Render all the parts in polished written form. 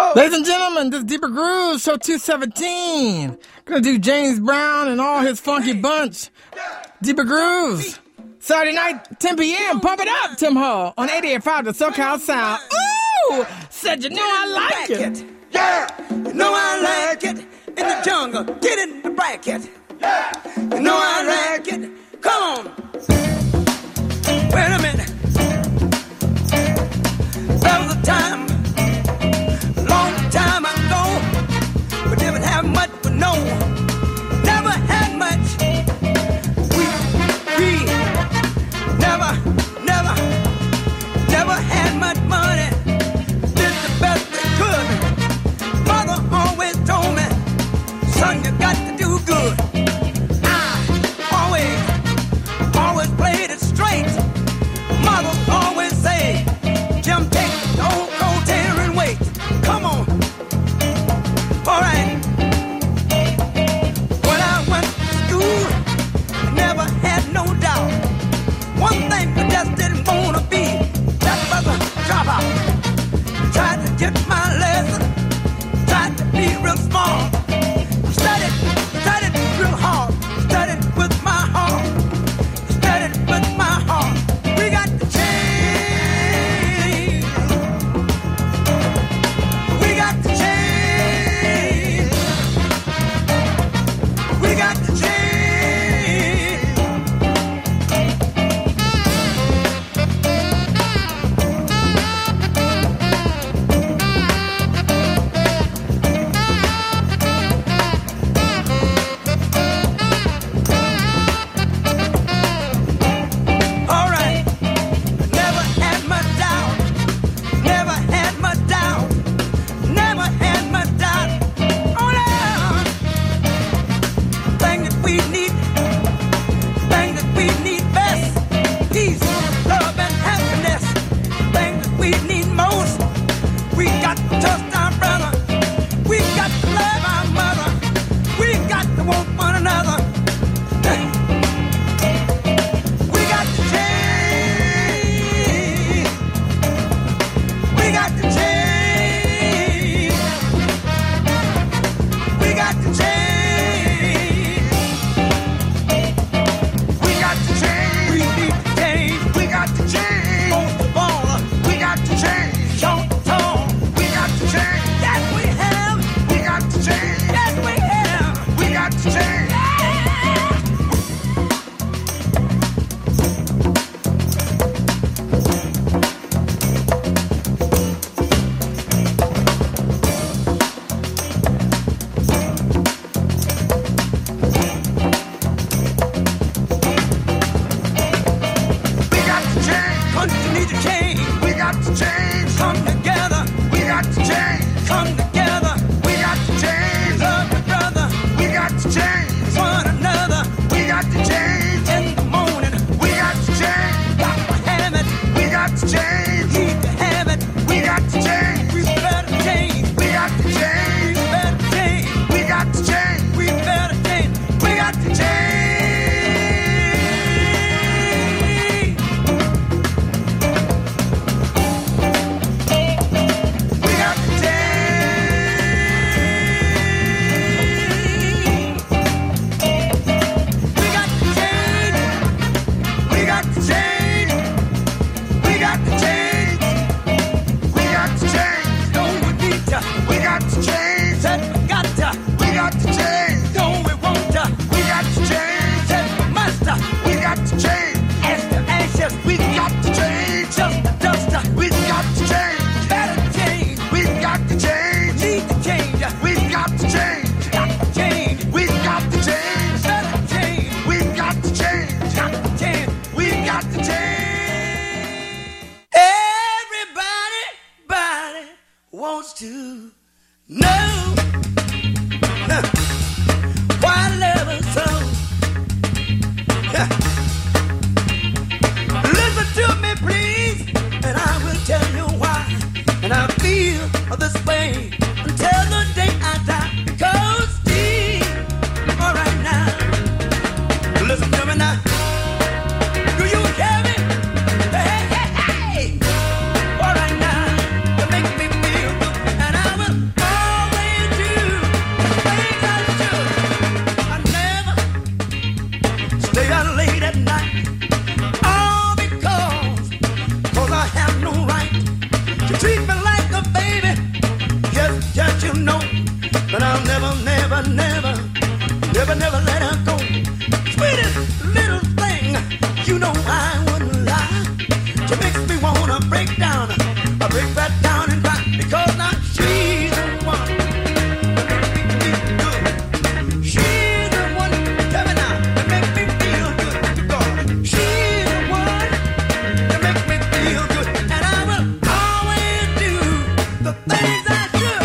Ladies and gentlemen, this is Deeper Grooves, show 217. Gonna do James Brown and all his funky bunch. Deeper Grooves. Saturday night, 10 p.m. Pump it up, Tim Hall, on 88.5 The SoCal Sound. Ooh! Said you know I like it. Yeah! You know I like it. In the jungle, get in the bracket. Yeah! You know I like it. Come on. Wait a minute. There was a time, long time ago, we didn't have much, but no, never had much. We never had much money. Did the best they could. Mother always told me, son, you got to do good. I always played it straight. Mother always say, Jim, take the old cold tail and wait. Come on. All right. When I went to school, I never had no doubt. One thing I just didn't want to be, that was a dropout. Tried to get my lesson, tried to be real smart. Studied real hard, studied with my heart, studied with my heart. We got to change. We got to change. We got to change. All right. Never had much doubt. Never had much doubt. Never had much doubt. Oh, no. Thing that never let her go. Sweetest little thing, you know I wouldn't lie. She makes me wanna break down, I break right down and cry, because now she's the one that make me feel good. She's the one, tell me now, that make me feel good. Because she's the one that make me feel good, and I will always do the things I should.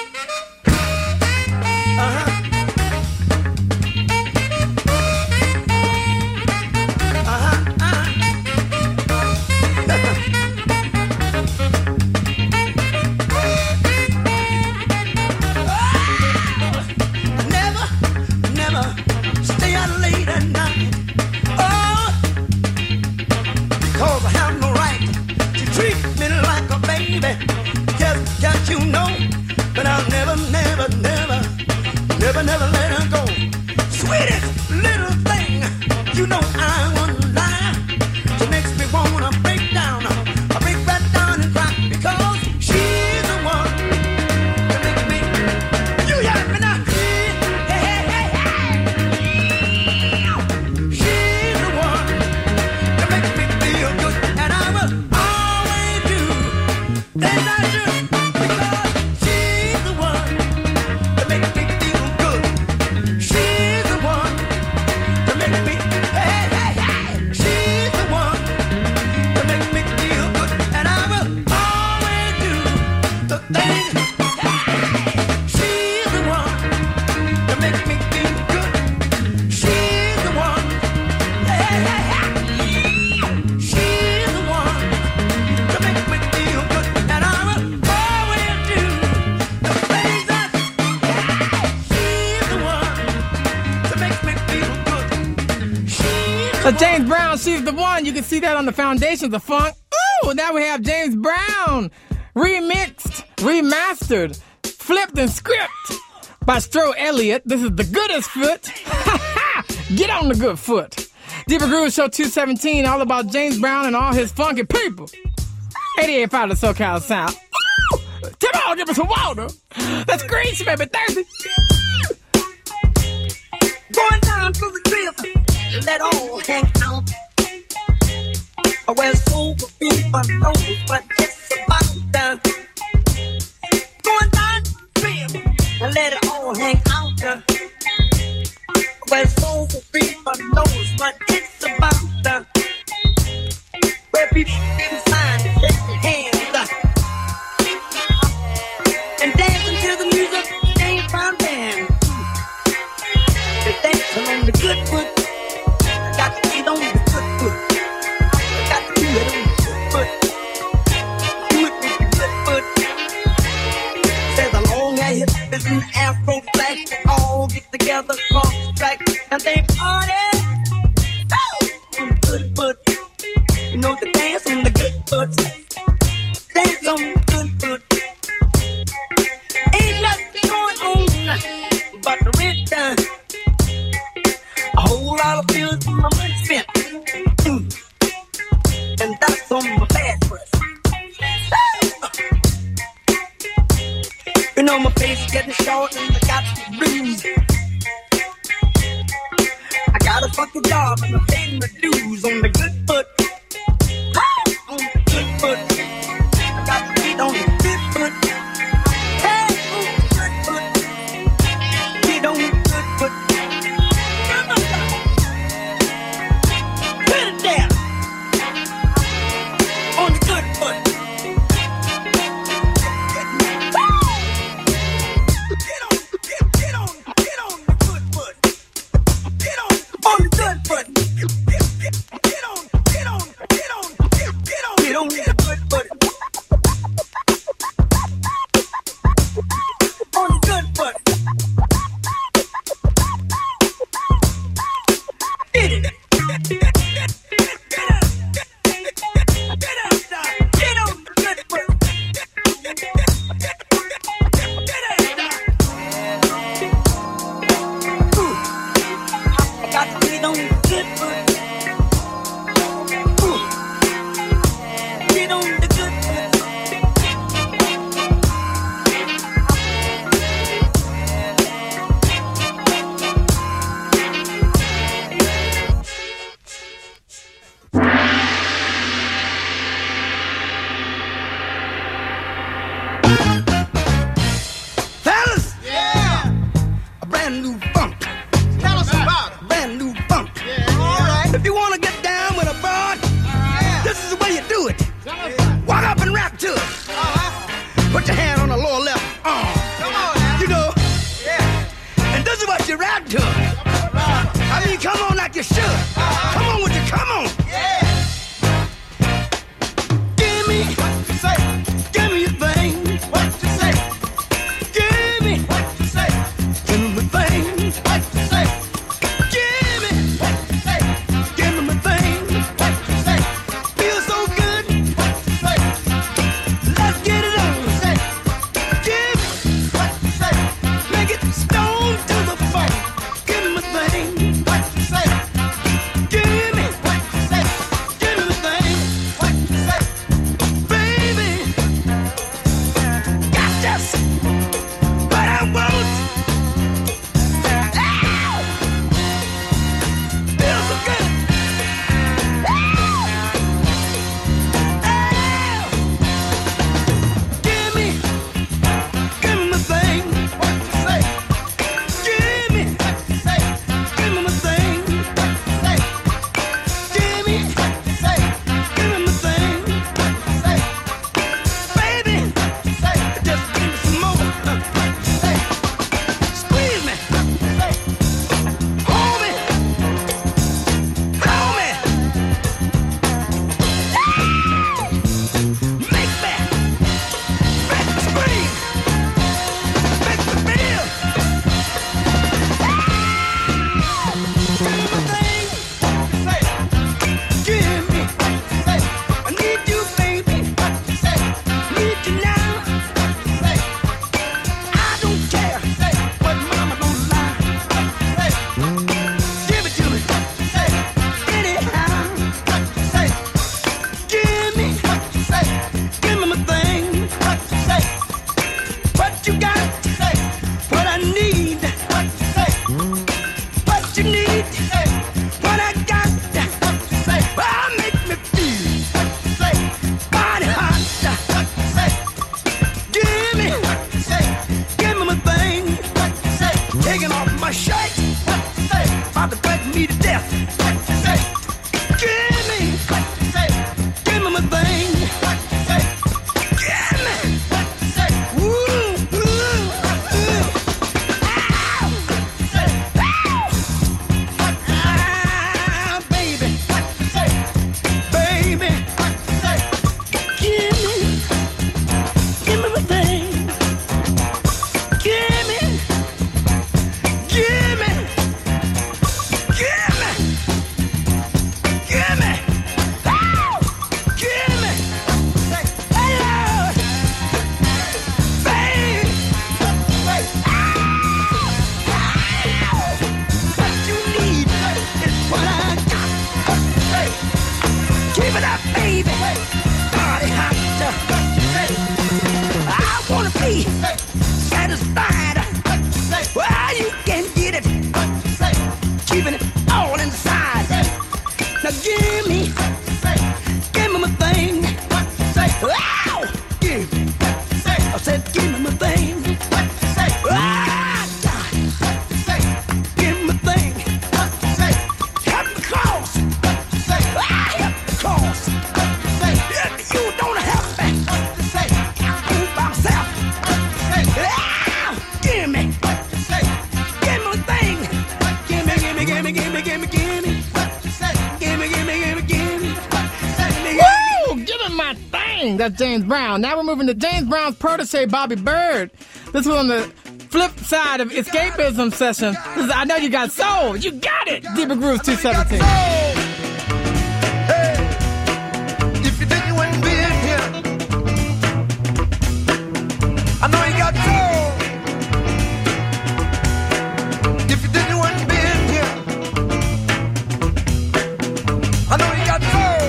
Never stay out late at night. Oh, because I have no right to treat me like a baby. Can't you know that I'll never let her go. Sweetest little thing, you know I wouldn't lie. She makes me wanna break down, I break right down and cry, because she's the one that makes me. You hear me now? Hey, hey, hey, hey. She's the one that makes me feel good, and I will always do things I should, because she's the one that makes me feel good. She's the one that makes me, hey, hey, hey. She's the one that makes me feel good, and I will always do the things. She's the one that makes me feel good. She's the one, hey, hey, hey. She's the one that makes me feel good, and I will always do the things that. She's the one that makes me feel good. She's So James Brown, she's the one. You can see that on the Foundations of Funk. Ooh, now we have James Brown remixed, remastered, flipped and script by Stro Elliott. This is the goodest foot. Get on the good foot. Deeper Groove Show 217, all about James Brown and all his funky people. 88.5 the SoCal Sound. Ooh, come on, give me some water. That's green, baby, thirsty. going down to the crib, let all hang out. Where soul will be but knows what it's about. Going down to the crib, let it all hang out. Where soul will be but knows what it's about. Where people inside shake their hands and dancing to the music, James Brown band. They dancing on the good foot. Got to get on the good foot. Got to do it on the good foot. Do it with the good foot. Says the long hair hips and the afro flash, they all get together, cross the track, and they party. Oh, on the good foot. You know the dance on the good foot. Dance on the good foot. Ain't nothing going on but the rent done. A whole lot of bills in my money spent. And that's on my bad breath. You know my face is getting short and I got the blues. I got a fucking job and I'm paying my dues on the good foot. On the good foot. I got to get on the good foot. Hey, on the good foot. Get on the good foot. Come on, put it down. On the good foot. Get on the good foot. On the good foot. Get on like you should. Come on with you, come on. Yeah. Give me what you say. Give me your thing. What you say. Give me what you say. Give me my thing. What you say. Give me what you say. Give me my thing. What you say. Feels so good. What you say. Let's get it on. Say. Give me what you say. Make it stone to the bone. Give me my thing. What you say. Give me what you say. Give me my thing. What you say. Baby, got this, but I won't. Ow! Feels so good. Ow! Ow! Give me my thing. What you say? Give me what you say. Give me my thing. What you say? Give me what you say. Give me my thing. What you say? Baby, what you say? Just give me some more. What you say? Squeeze me. What you say? Hold me. Hold me. Make me scream. Make me feel. Give me my thing. What you say? Give me what you say. I need you, baby. What you say? Need you now. What you say? I don't care. Say what mama don't lie. What you say? Give it to me. What you say? Anyhow. What you say? Give me what you say. Give me my thing. What you say? What you got? Say what I need. What you say? What you need? Say what I got. What you say? Well, make me feel. What you say? Body hot. What you say? Give me what you say. Give me my thing. What you say? Taking off my shirt. What you say? About to cut me to death. What you say? Give me what you say. Give me my thing. What you say? Give me what you say. Ooh, ooh, ooh. Ow! What you say? Ow! Ah, baby. What you say? Baby. What you say? Give me my thing. Give me. Give me. Give me. Give me. Ow! Give me. Say, hey, Lord. Babe. Say, ow! Ow! What you need is what I got. Say, keep it up, baby. Body hot. I wanna be satisfied. Well, you can get it. Keeping it all inside. Now give me my thing. Ow! Give me. I said, give me my thing. Ah, God. Give me my thing. Help me cross. Ah, help me cross. If you don't help me, I'll do by myself. Ah, give me. Give me my thing. Give me. Give me. Give me. Give me. Give me. Woo! Give him my thing. That's James Brown. Now we're moving to James Brown's protege, Bobby Bird. This was on the flip side of escapism session. This is I Know You Got Soul. You got it. Deeper Grooves 217. Hey, if you think you ain't been here, I know you got soul. If you think you ain't been here, I know you got soul.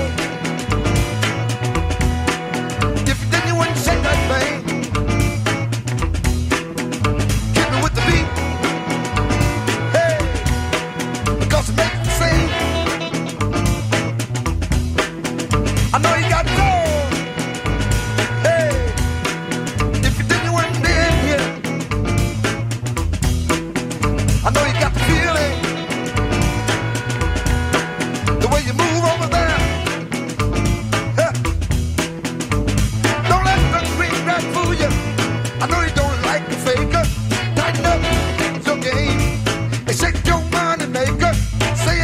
If you think you ain't shake that thing, keep it with the beat. Hey, because it makes me sing. I know you got gold. Hey, if you think you ain't been here, I know you got the feeling. The way you move over there. Huh. Don't let the green grass fool you. I know you don't like the faker. Tighten up your game and shake your money maker. Say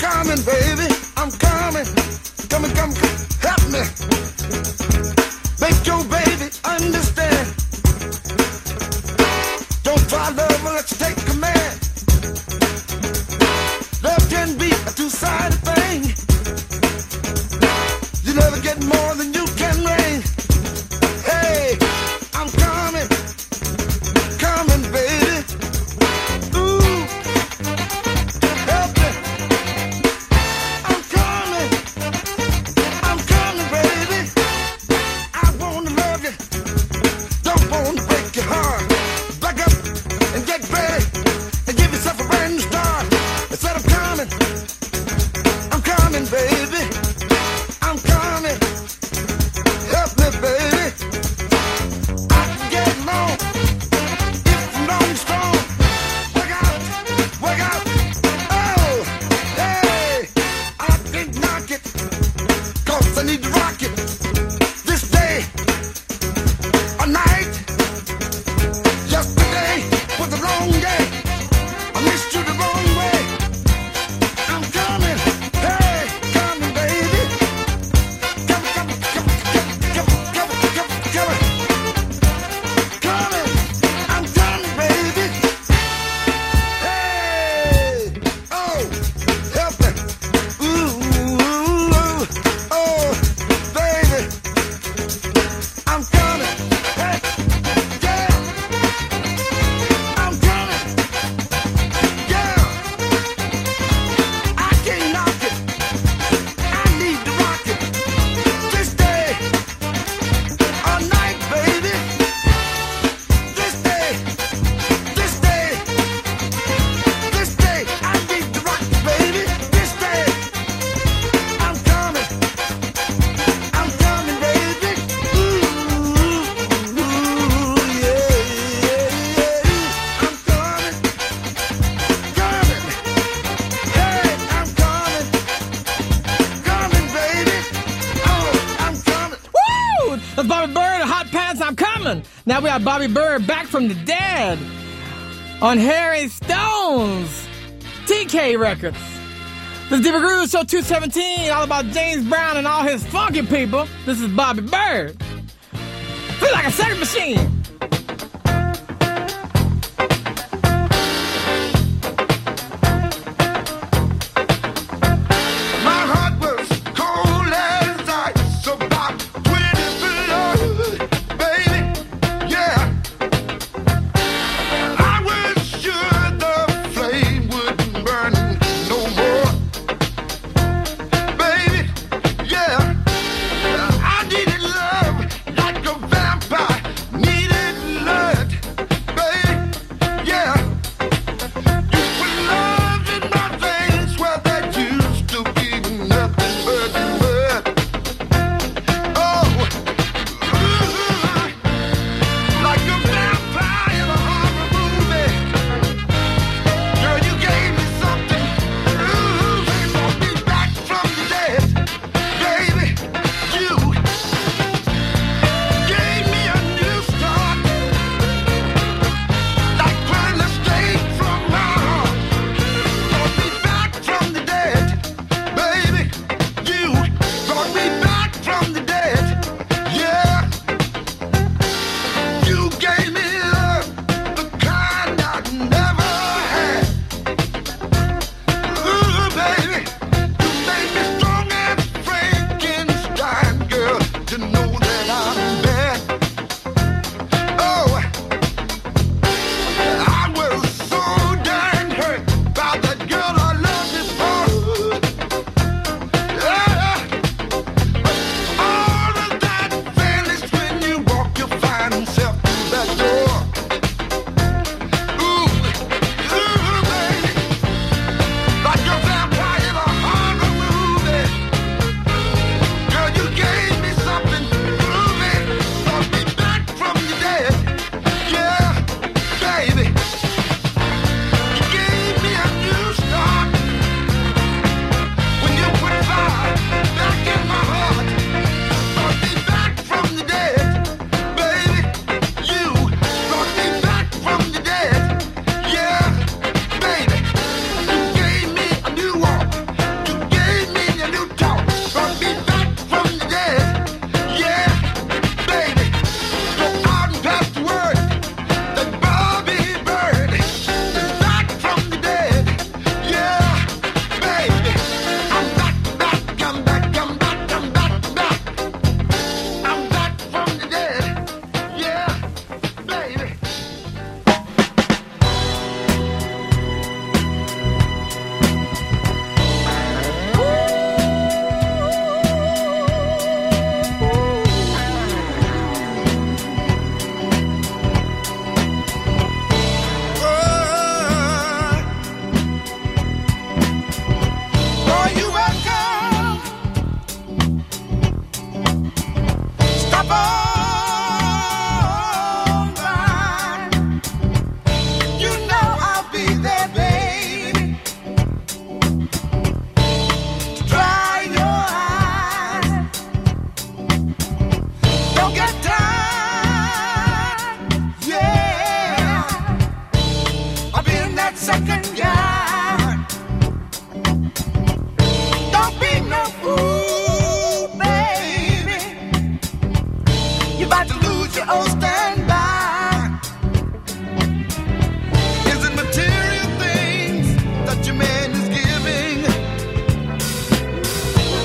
coming, baby. I'm coming. Coming, come, help me. Make your baby understand. Don't try love unless you take command. Love can be a two-sided thing. You never get more than you can bring. Hey, I'm coming. Coming, baby. Ooh, help me. I'm coming. I'm coming, baby. I wanna love you. Don't wanna break your heart. Back up and get ready and give yourself a brand new start. I said I'm coming. I'm coming, baby. I'm coming. Help me, baby. I can get along if I'm long and strong. Work out, work out. Oh, hey, I think knock it, 'cause I need to rock it. This day or night. Yesterday was a long day. I missed you the wrong way. I'm coming, hey, coming, baby. Coming, coming, coming, coming, coming, coming, coming. Coming, I'm coming, baby. Hey, oh, help me. Ooh, oh, baby. I'm coming, hey, yeah. I'm coming, yeah. I can't knock it. I need to rock it. This day or night, baby. This day, this day, this day. I need to rock it, baby. This day, I'm coming. I'm coming, baby. Ooh, yeah, yeah. I'm coming, coming. Hey, I'm coming, coming, baby. Oh, I'm coming. Woo! That's Bobby Bird, Hot Pants, I'm coming. Now we have Bobby Bird back from the dead on Harry Stone's TK Records. This is Deeper Grooves Show 217, all about James Brown and all his funky people. This is Bobby Bird. Feel like a second machine. My heart was cold as ice, about 20 below, baby. Yeah, I was sure the flame wouldn't burn no more, baby. Yeah, I needed love like a vampire needed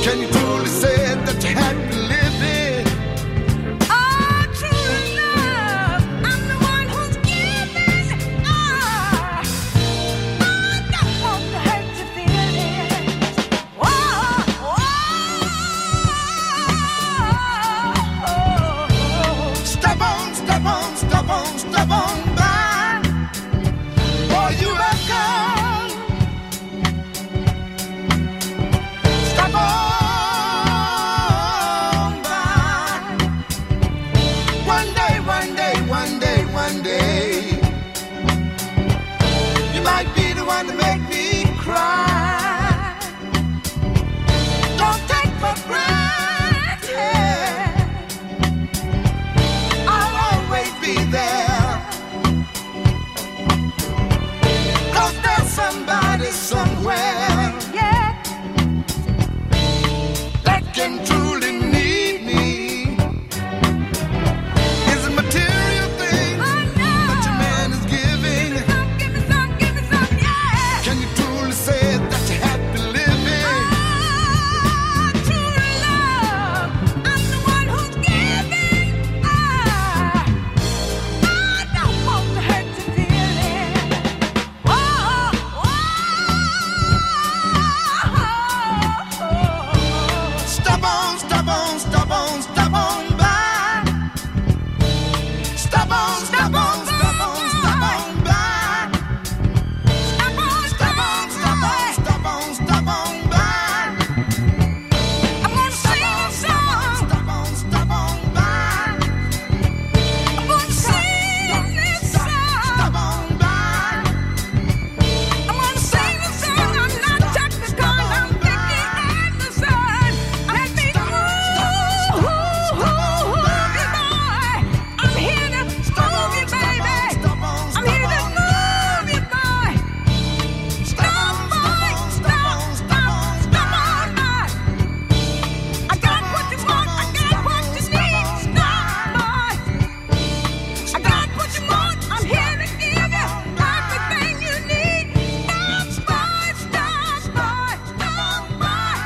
Can you truly say that you're happy living? Oh, true love, I'm the one who's giving. I don't want to hurt your feelings. Step on, step on, step on, step on by. Boy, you are gone. Step on by. One day, one day, one day, one day, you might be the one to make me cry. Don't take for granted I'll always be there. 'Cause there's somebody somewhere, Yeah, that can truly need me. It's a material thing I know. that your man is giving. Give me some, yeah. Can you truly say that you're happy living? Oh, true love, I'm the one who's giving. I don't want to hurt your feelings. Step on, step on, step on, step on by. Step on, step on, step on, step on by. Step on, step on, step on, step on, step on by. I'm gonna sing a song. Step on, step on by. I'm gonna sing this song. Step on by. I'm gonna sing this song. I'm not Chaka Khan. I'm Vicky Anderson. Let me move you, boy. I'm here to move you, baby. I'm here to move you, boy. Stop, boy. Stop, stop, stop, boy. I got what you want. I got what you need. Stop, boy. I got what you want. I'm here to give you everything you need. Stop, boy. Stop, boy. Stop, boy.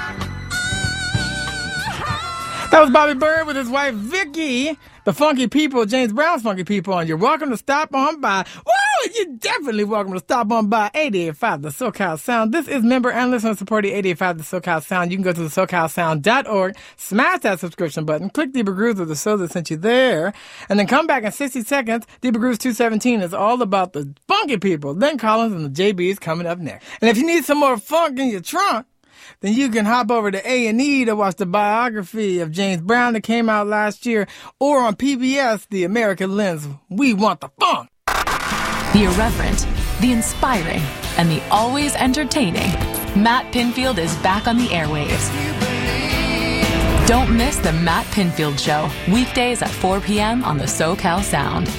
That was Bobby Bird with his wife Vicky, the Funky People, James Brown's Funky People, and you're welcome to stop on by. Woo! You're definitely welcome to stop on by 88.5 The SoCal Sound. This is member and listener supported 88.5 The SoCal Sound. You can go to thesocalsound.org, smash that subscription button, click Deeper Grooves of the show that sent you there, and then come back in 60 seconds. Deeper Grooves 217 is all about the Funky People. Then Collins and the JB's coming up next. And if you need some more funk in your trunk, then you can hop over to A&E to watch the biography of James Brown that came out last year, or on PBS, The American Lens, We Want the Funk. The irreverent, the inspiring, and the always entertaining. Matt Pinfield is back on the airwaves. Don't miss the Matt Pinfield Show, weekdays at 4 p.m. on the SoCal Sound.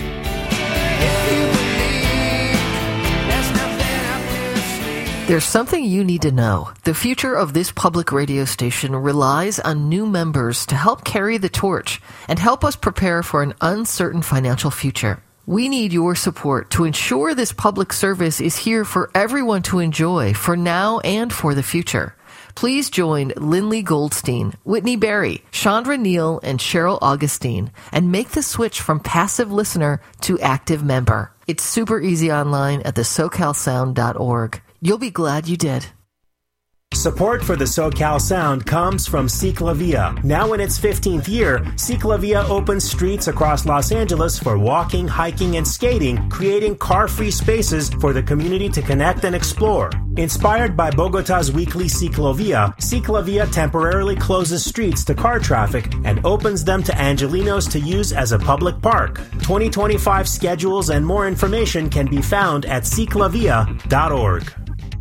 There's something you need to know. The future of this public radio station relies on new members to help carry the torch and help us prepare for an uncertain financial future. We need your support to ensure this public service is here for everyone to enjoy for now and for the future. Please join Lindley Goldstein, Whitney Berry, Chandra Neal, and Cheryl Augustine and make the switch from passive listener to active member. It's super easy online at thesocalsound.org. You'll be glad you did. Support for the SoCal Sound comes from Ciclavia. Now in its 15th year, Ciclavia opens streets across Los Angeles for walking, hiking, and skating, creating car-free spaces for the community to connect and explore. Inspired by Bogota's weekly Ciclavia, Ciclavia temporarily closes streets to car traffic and opens them to Angelinos to use as a public park. 2025 schedules and more information can be found at ciclavia.org.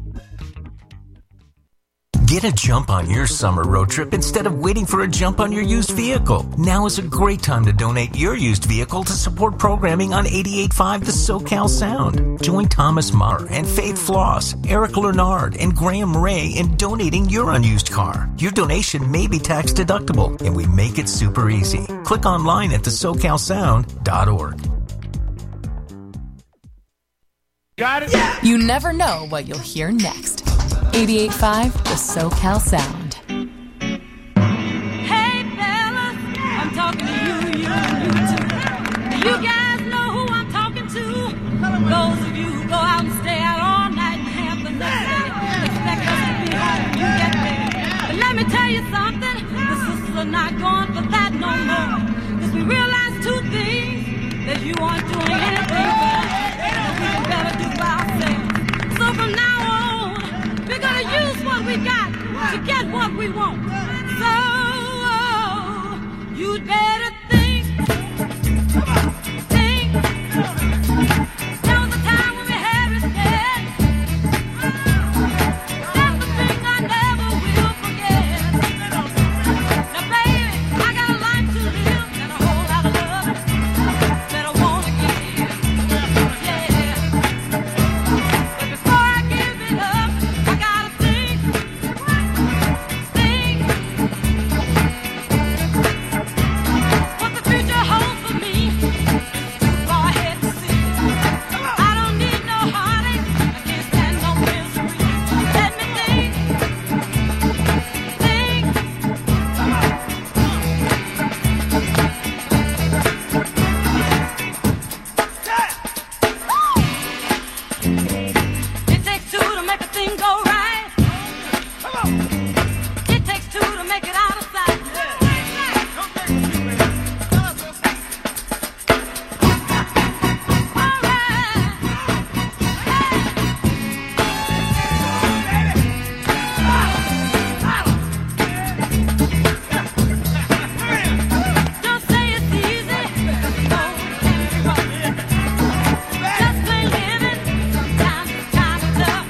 Get a jump on your summer road trip instead of waiting for a jump on your used vehicle. Now is a great time to donate your used vehicle to support programming on 88.5 The SoCal Sound. Join Thomas Marr and Faith Floss, Eric Lernard, and Graham Ray in donating your unused car. Your donation may be tax deductible, and we make it super easy. Click online at thesocalsound.org. Got it? You never know what you'll hear next. 88.5 The SoCal Sound. You guys know who I'm talking to. Those of you who go out and stay out all night and have the next day. Expect us to be home when you get there. But let me tell you something. The sisters are not going for that no more. Because we realize two things. That you aren't doing anything for us. That we can better do by ourselves. So from now on, we're going to use what we got to get what we want. So, you'd better think. There was a time when we had respect. That's the thing I never will forget. Now, baby, I got a life to live and a whole lot of love that I want to give. Yeah. But before I give it up, I gotta think. What the future holds for me is too far ahead to see. I don't need no heartache, I can't stand no misery. Let me think. It takes two to make a thing go right. It takes two to make it out of sight. All right. Don't say it's easy, 'cause you know it can be rough. Just plain living, sometimes it's kind of tough.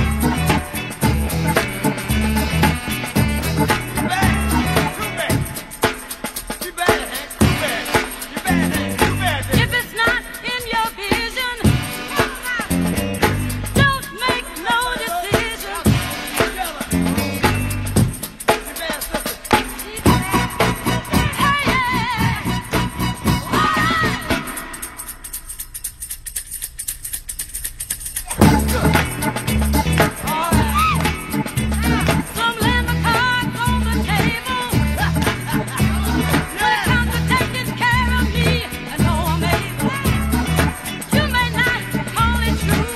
If it's not in your vision, don't make no decision. Hey, some land the cards on the table. When it comes to taking care of me, I know I'm able. You may not call it true,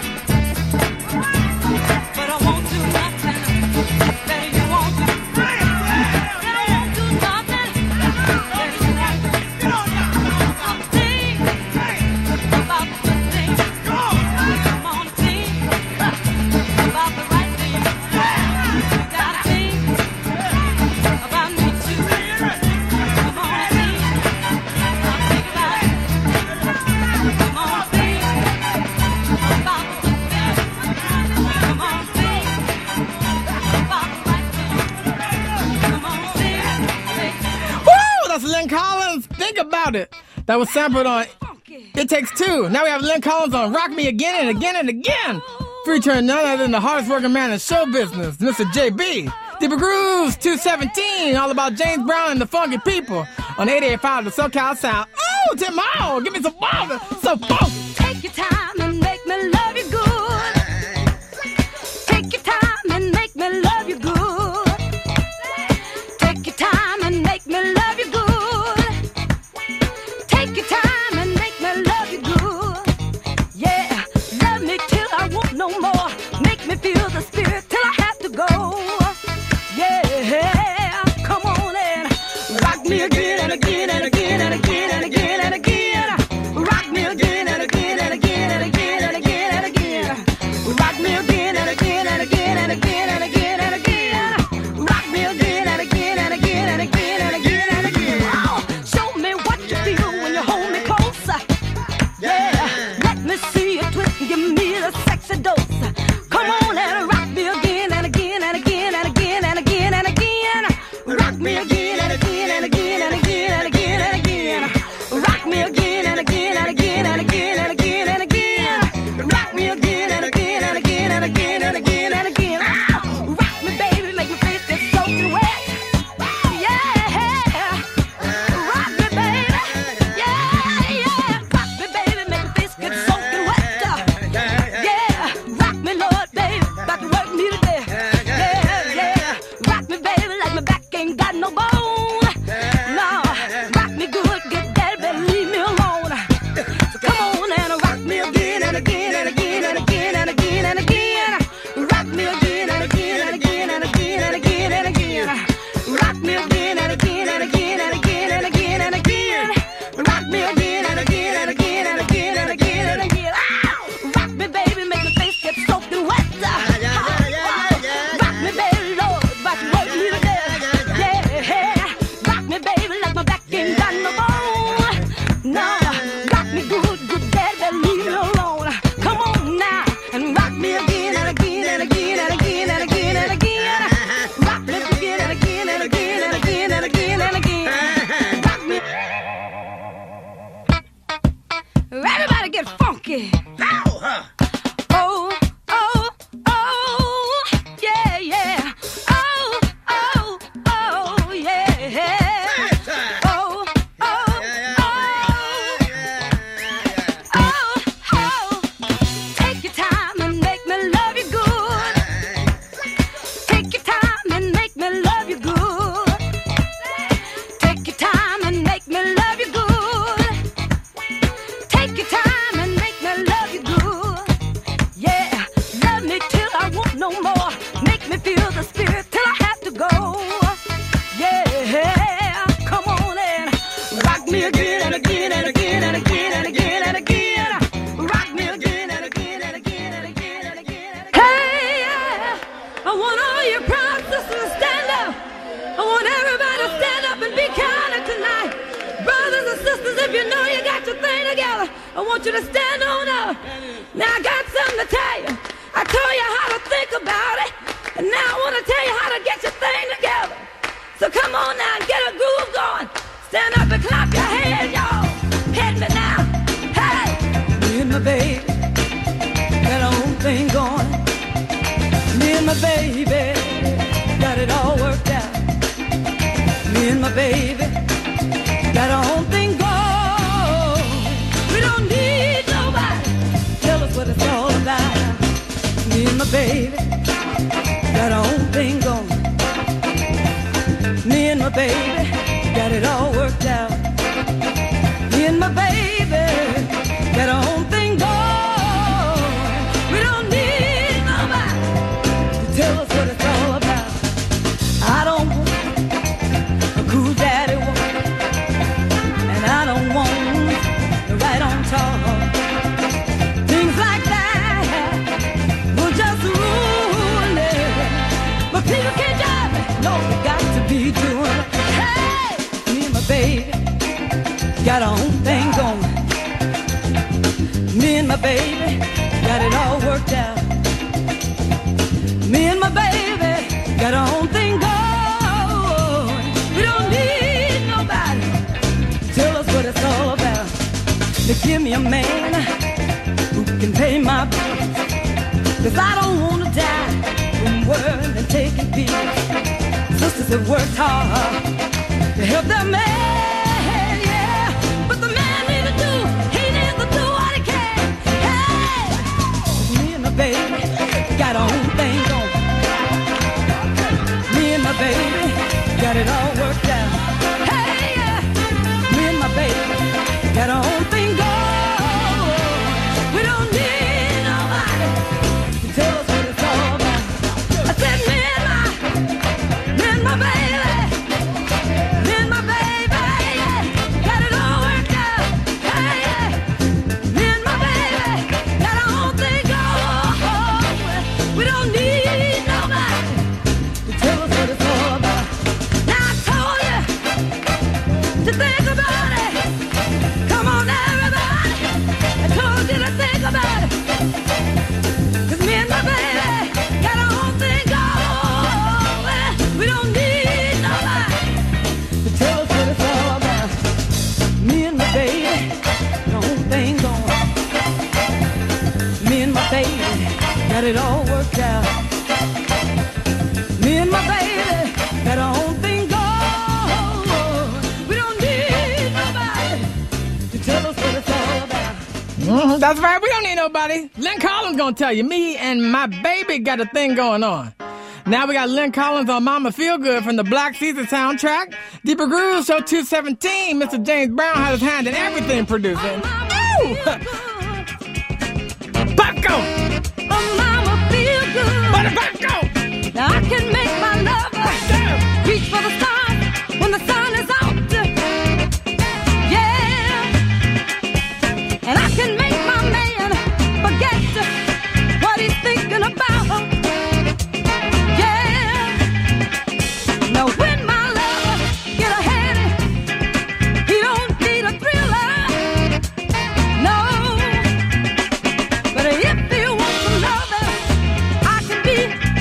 but I won't do nothing that you won't do. That I won't do nothing that you won't do. Think about the good things. Come on, think about the right thing. You gotta think about me too. Come on, think. Think about it. Come on, think about the good things. Come on, think about the right thing. Come on, think. Woo! That's Lynn Collins. Think about it. That was sampled on It Takes Two. Now we have Lynn Collins on Rock Me Again and Again and Again. Featuring none other than the hardest working man in show business, Mr. JB. Deeper Grooves 217, all about James Brown and the Funky People on 88.5 the SoCal Sound. Oh, Tim Hall, give me some ball. So funky. Take your time and make me love you good. Take your time and make me love you good. Take your time and make me love you good. Take your time and make me love you good. Yeah, love me till I want no more. Make me feel the spirit till I have to go. Yeah, come on and rock me again and again and again and again and again and again. Rock me again and again and again you to stand on up. Now I got something to tell you. I told you how to think about it, and now I want to tell you how to get your thing together. So come on now and get a groove going. Stand up and clap your hands, y'all. Hit me now. Hey! Me and my baby got our own thing going. Me and my baby got it all worked out. Me and my baby got our own thing going. We don't need nobody. Tell us what it's all about. Me and my baby got our own thing going. Me and my baby got it all worked out. Me and my baby got our own thing going. We don't need nobody to tell us what it's all about. I don't want a cool daddy woman, and I don't want the right on talk. Things like that will just ruin it. But people can't drive it. No, you got to be doing it. Hey, me and my baby got our own thing going. Me and my baby got it all worked out. Me and my baby got our own thing going. We don't need nobody to tell us what it's all about. Now give me a man who can pay my bills, 'cause I don't want to die from worrying and taking pills. Sisters have worked hard to help their man, yeah. But the man needs to do what he can. Hey, me and my baby got our own thing going. Me and my baby got it all worked out. Hey, yeah. Me and my baby got our own thing going. We don't need nobody to tell us what it's all about. I said me and my baby, yeah, got it all worked out. Hey, yeah. Me and my baby got our own thing going. We don't need nobody to tell us what it's all about. Now I told you to think about it. Come on now, everybody. I told you to think about it. 'Cause me and my baby got our own thing going. We don't need nobody to tell us what it's all about. Me and my baby got our own thing going. Me and my baby got it all worked out. Me and my baby got our own thing going. We don't need nobody to tell us what it's all about. That's right, we don't need nobody. Lynn Collins gonna tell you, me and my baby got a thing going on. Now we got Lynn Collins on Mama Feel Good from the Black Season soundtrack. Deeper Grooves, Show 217. Mr. James Brown had his hand in everything producing. Ooh! Paco! Oh, mama, feel good. Butter Paco! Now I can make my lover reach for the stars when the sun is out. Yeah. And I can make my man forget what he's thinking about. Yeah. Now when my lover get a headache, he don't need a thriller. No. But if he wants a lover, I can be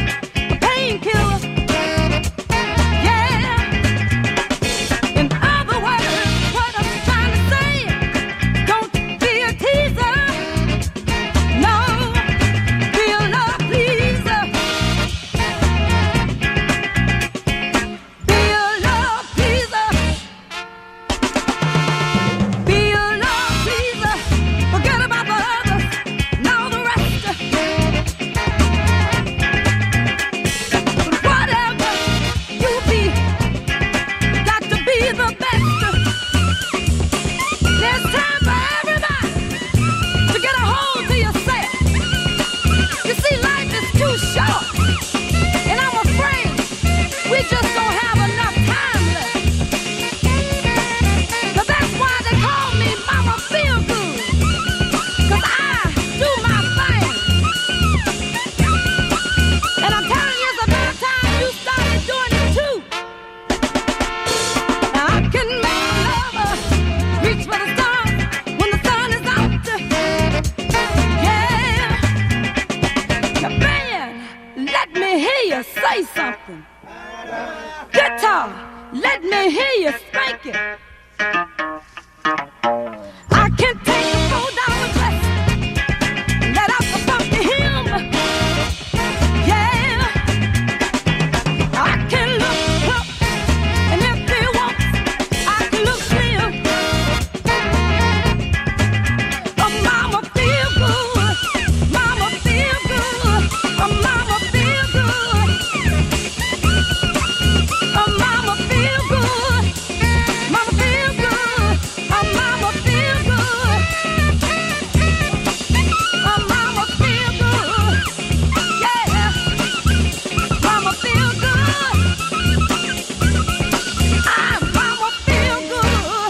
Now, let me hear you spank it. I can take a $4 dress, let out the funky hymn. Yeah, I can look up, and if he wants, I can look slim. Oh, mama feel good, mama feel good, oh, mama feel good. Oh, mama feel good, mama feel good, oh, mama feel good. Oh, mama feel good, yeah, mama feel good. Mama feel good.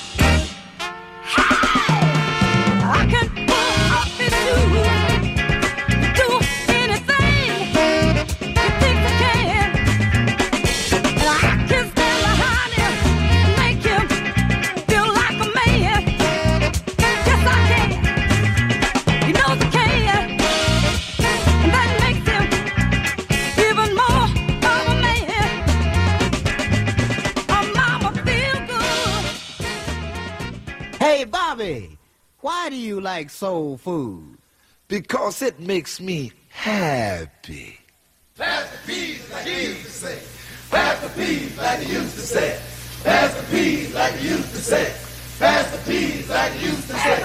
I can pull off his shoes, do anything you think I can. And I can stand behind him and make him feel like a man. Yes, I can. He knows I can. And that makes him even more of a man. Oh, mama feel good. Hey, Bobby, why do you like soul food? Because it makes me happy. Pass the peas like you used to say. Pass the peas like you used to say. Pass the peas like you used to say. Pass the peas like you used to say.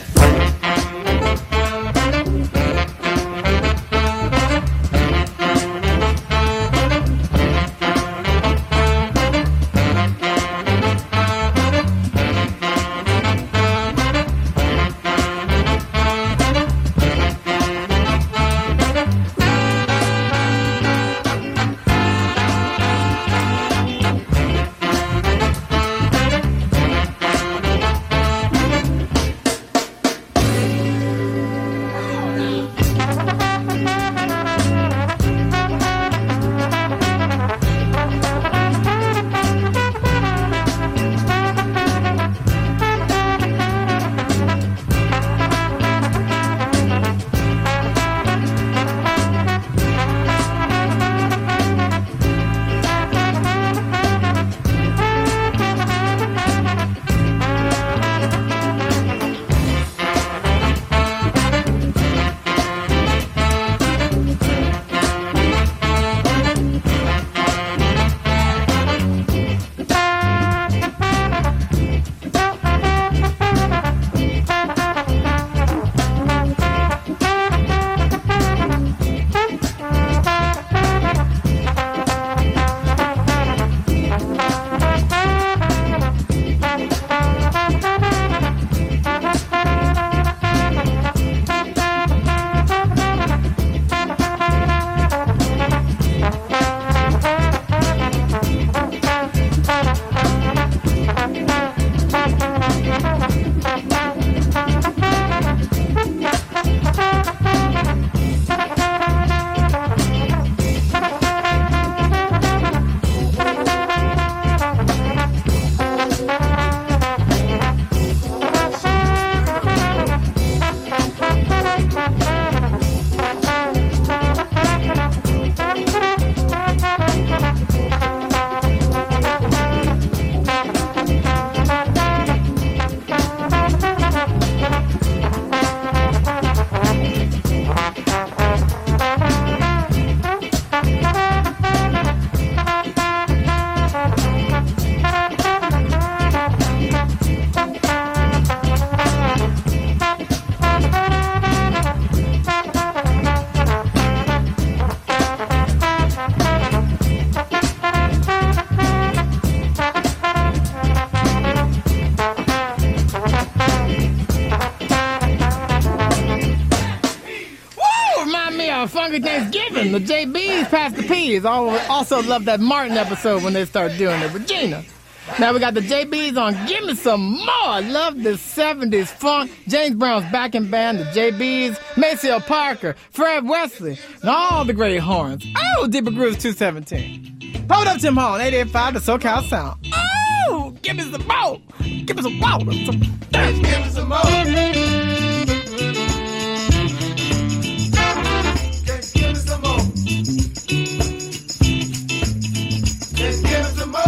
Funky Thanksgiving. The JBs pass the peas. Also love that Martin episode when they start doing it. Regina. Now we got the JBs on Give Me Some More. I love this 70s funk. James Brown's backing band, the JBs, Maceo Parker, Fred Wesley, and all the great horns. Oh, Deeper Grooves 217. Hold up, Tim Hall, 88.5, the SoCal Sound. Oh, give me some more. Give me some more. Give me some more. Give me some more. Just give me some more.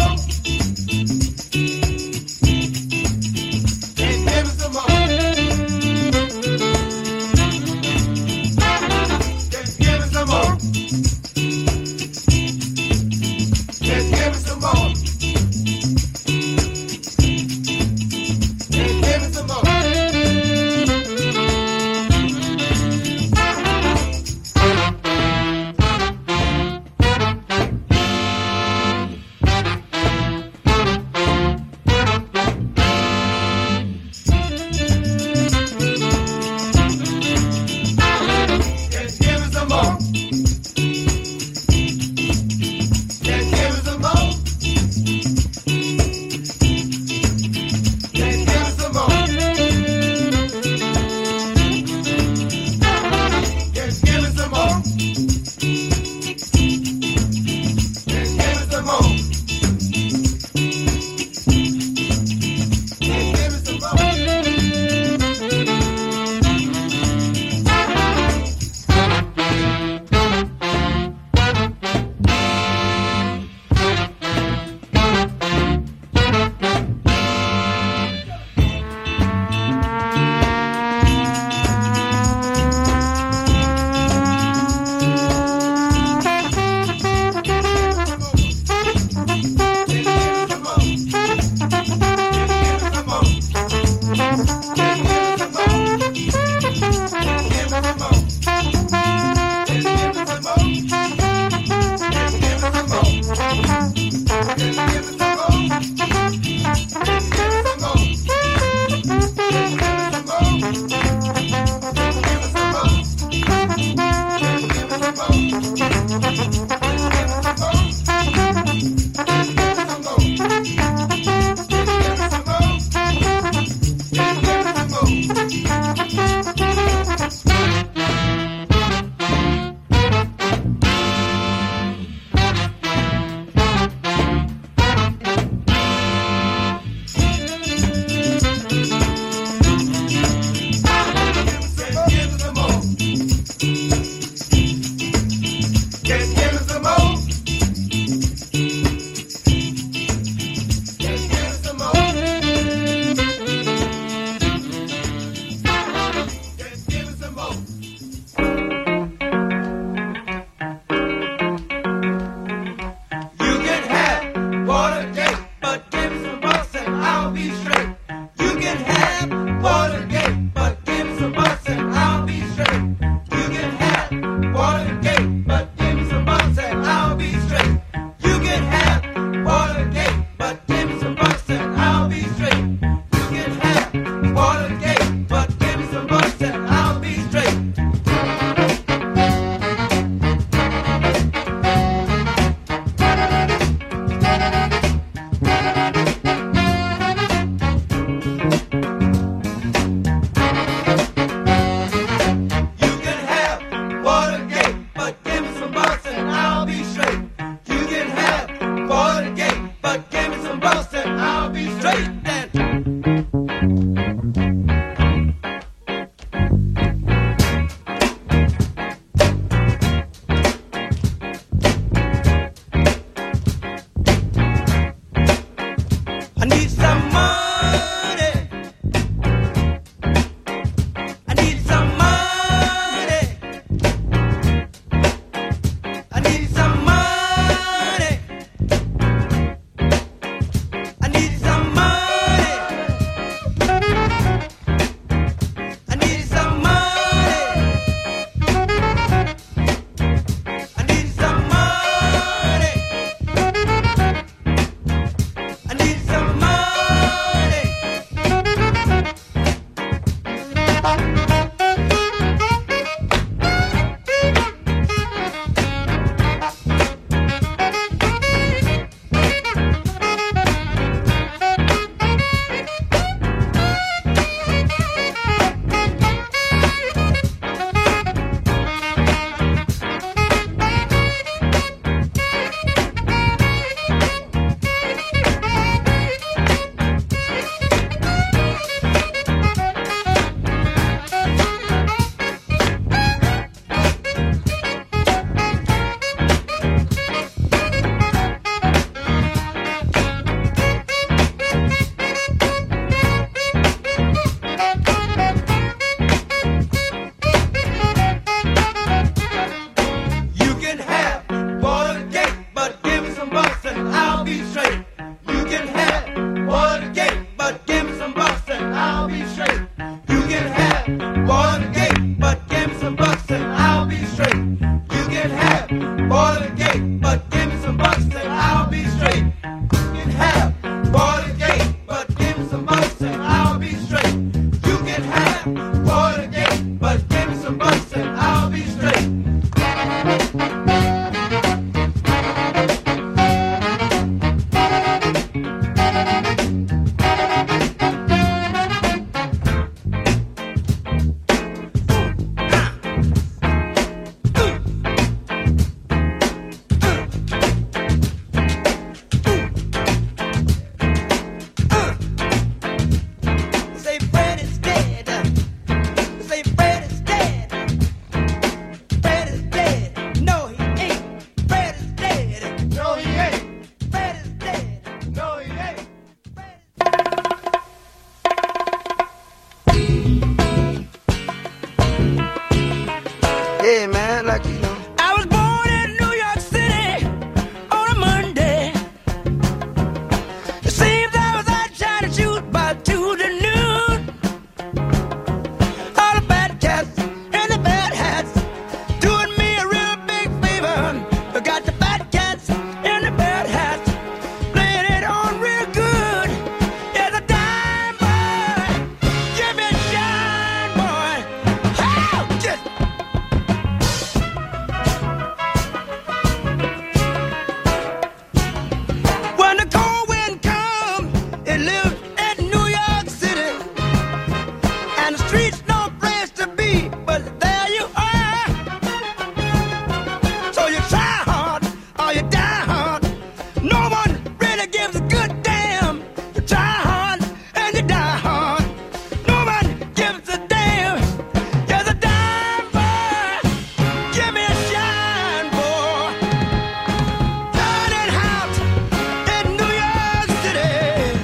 gives a good damn. You try hard and you die hard. Nobody gives a damn. There's a dime, boy. Give me a shine, boy. Turning out in New York City.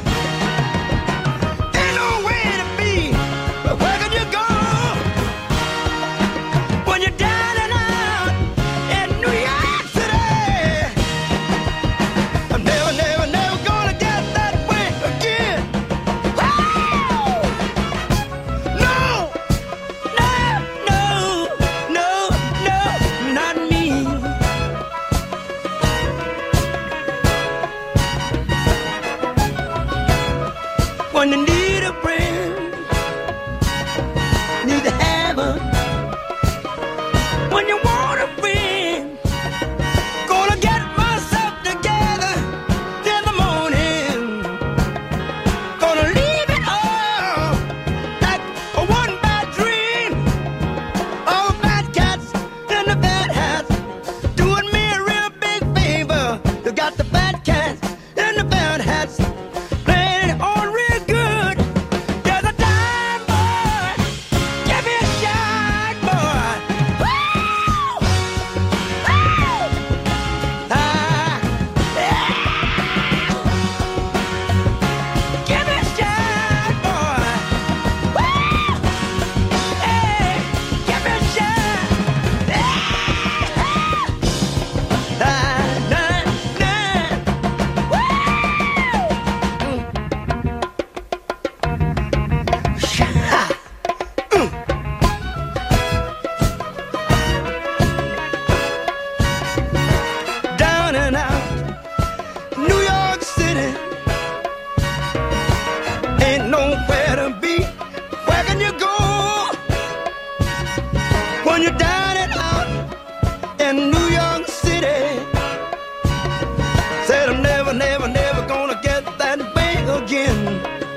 Ain't no way to be, but where can you go when you're down and out in New York City? I'm never, never, never gonna get that way again. Oh! No, no, no, no, no, not me. When you need a friend, need to have her. When you want a friend, gonna get myself together in the morning. Gonna leave it all like a one bad dream. All bad cats and the bad hats doing me a real big favor. You got the bad cats and the bad hats playing it on real good. There's a dime, boy. Give me a shine, boy. Woo! Woo! Ah, yeah. Give me a shine, boy. Woo! Hey, give me a shine. Yeah. Ah, nah, nah. Woo! Down and out, New York City. Ain't nowhere to be. Where can you go when you're down and out in New York City? Said I'm never, never, never gonna get that way again.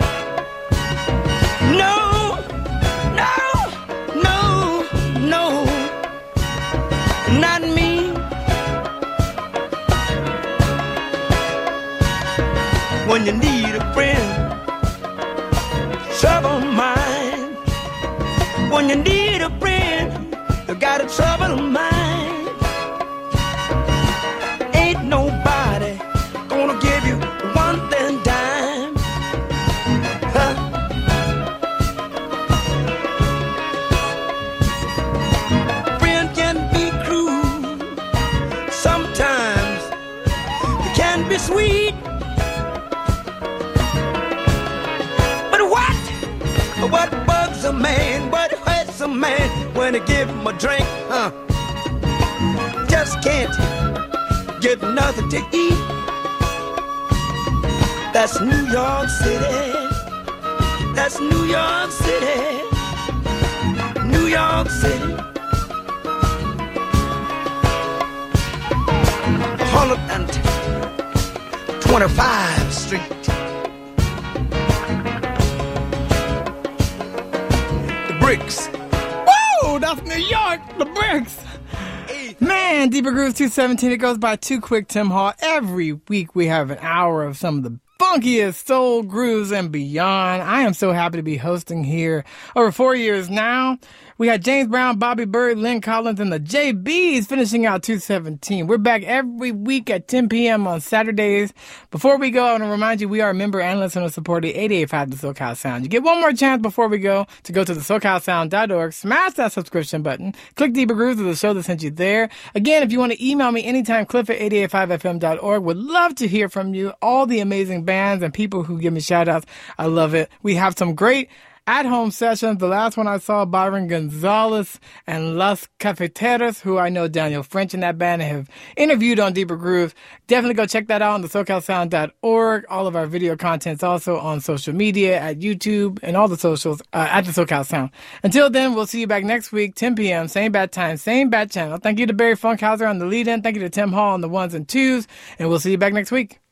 No, no, no, no, not me. When you need a friend, trouble mine. When you need a friend, you got a trouble mind. Ain't nobody gonna give you one thin dime. Huh? Friend can be cruel. Sometimes it can be sweet. But what bugs a man, what hurts a man when you give him a drink, huh? Just can't get nothing to eat. That's New York City. That's New York City. New York City. 125th Street. Bricks. Woo! That's New York, the bricks. Man, Deeper Grooves 217, it goes by too quick, Tim Hall. Every week we have an hour of some of the funkiest soul grooves and beyond. I am so happy to be hosting here over 4 years now. We had James Brown, Bobby Bird, Lynn Collins, and the JBs finishing out 217. We're back every week at 10 p.m. on Saturdays. Before we go, I want to remind you we are a member and listener supported 88.5 The SoCal Sound. You get one more chance before we go to go to the SoCalSound.org, smash that subscription button, click Deeper Grooves of the show that sent you there. Again, if you want to email me anytime, cliff@885fm.org. Would love to hear from you. All the amazing bands and people who give me shout outs. I love it. We have some great at-home sessions. The last one I saw, Byron Gonzalez and Las Cafeteras, who I know Daniel French in that band and have interviewed on Deeper Grooves. Definitely go check that out on the SoCalSound.org. All of our video content's also on social media, at YouTube, and all the socials at the SoCal Sound. Until then, we'll see you back next week, 10 p.m., same bad time, same bad channel. Thank you to Barry Funkhauser on the lead-in. Thank you to Tim Hall on the ones and twos, and we'll see you back next week.